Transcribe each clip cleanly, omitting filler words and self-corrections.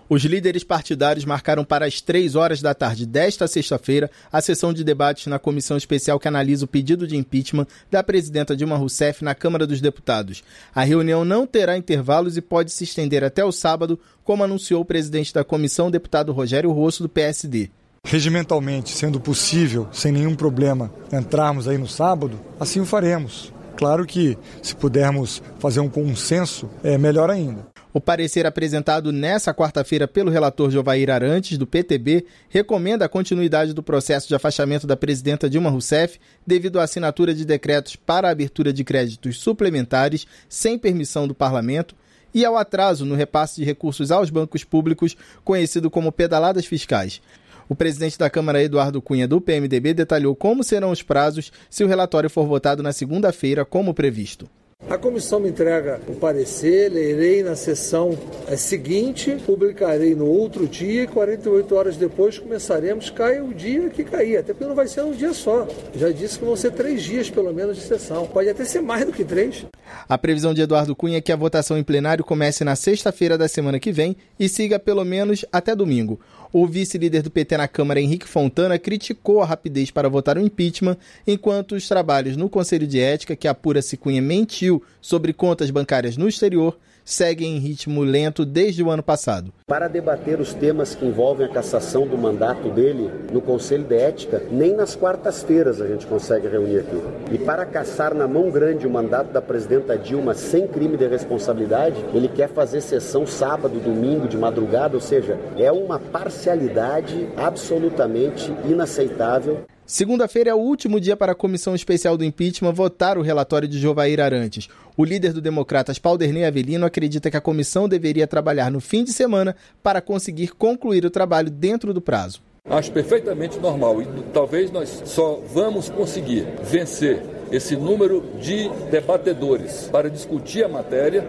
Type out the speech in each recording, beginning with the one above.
Os líderes partidários marcaram para as 3 horas da tarde desta sexta-feira a sessão de debates na comissão especial que analisa o pedido de impeachment da presidenta Dilma Rousseff na Câmara dos Deputados. A reunião não terá intervalos e pode se estender até o sábado, como anunciou o presidente da comissão, o deputado Rogério Rosso, do PSD. Regimentalmente, sendo possível, sem nenhum problema, entrarmos aí no sábado, assim o faremos. Claro que, se pudermos fazer um consenso, é melhor ainda. O parecer apresentado nesta quarta-feira pelo relator Jovair Arantes, do PTB, recomenda a continuidade do processo de afastamento da presidenta Dilma Rousseff devido à assinatura de decretos para a abertura de créditos suplementares sem permissão do parlamento e ao atraso no repasse de recursos aos bancos públicos, conhecido como pedaladas fiscais. O presidente da Câmara, Eduardo Cunha, do PMDB, detalhou como serão os prazos se o relatório for votado na segunda-feira, como previsto. A comissão me entrega o parecer, lerei na sessão seguinte, publicarei no outro dia e 48 horas depois começaremos, cai o dia que cair, até porque não vai ser um dia só. Já disse que vão ser 3 dias pelo menos de sessão, pode até ser mais do que 3. A previsão de Eduardo Cunha é que a votação em plenário comece na sexta-feira da semana que vem e siga pelo menos até domingo. O vice-líder do PT na Câmara, Henrique Fontana, criticou a rapidez para votar o impeachment, enquanto os trabalhos no Conselho de Ética, que apura se Cunha mentiu sobre contas bancárias no exterior, seguem em ritmo lento desde o ano passado. Para debater os temas que envolvem a cassação do mandato dele no Conselho de Ética, nem nas quartas-feiras a gente consegue reunir aqui. E para cassar na mão grande o mandato da presidenta Dilma sem crime de responsabilidade, ele quer fazer sessão sábado, domingo, de madrugada, ou seja, é uma parcialidade absolutamente inaceitável. Segunda-feira é o último dia para a Comissão Especial do Impeachment votar o relatório de Jovair Arantes. O líder do Democratas, Paulderney Avelino, acredita que a comissão deveria trabalhar no fim de semana para conseguir concluir o trabalho dentro do prazo. Acho perfeitamente normal e talvez nós só vamos conseguir vencer esse número de debatedores para discutir a matéria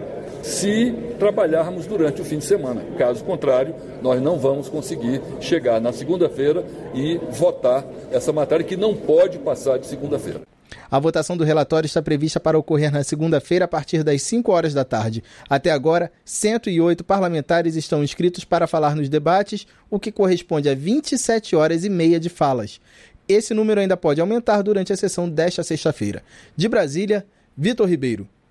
se trabalharmos durante o fim de semana. Caso contrário, nós não vamos conseguir chegar na segunda-feira e votar essa matéria que não pode passar de segunda-feira. A votação do relatório está prevista para ocorrer na segunda-feira a partir das 5 horas da tarde. Até agora, 108 parlamentares estão inscritos para falar nos debates, o que corresponde a 27 horas e meia de falas. Esse número ainda pode aumentar durante a sessão desta sexta-feira. De Brasília, Vitor Ribeiro.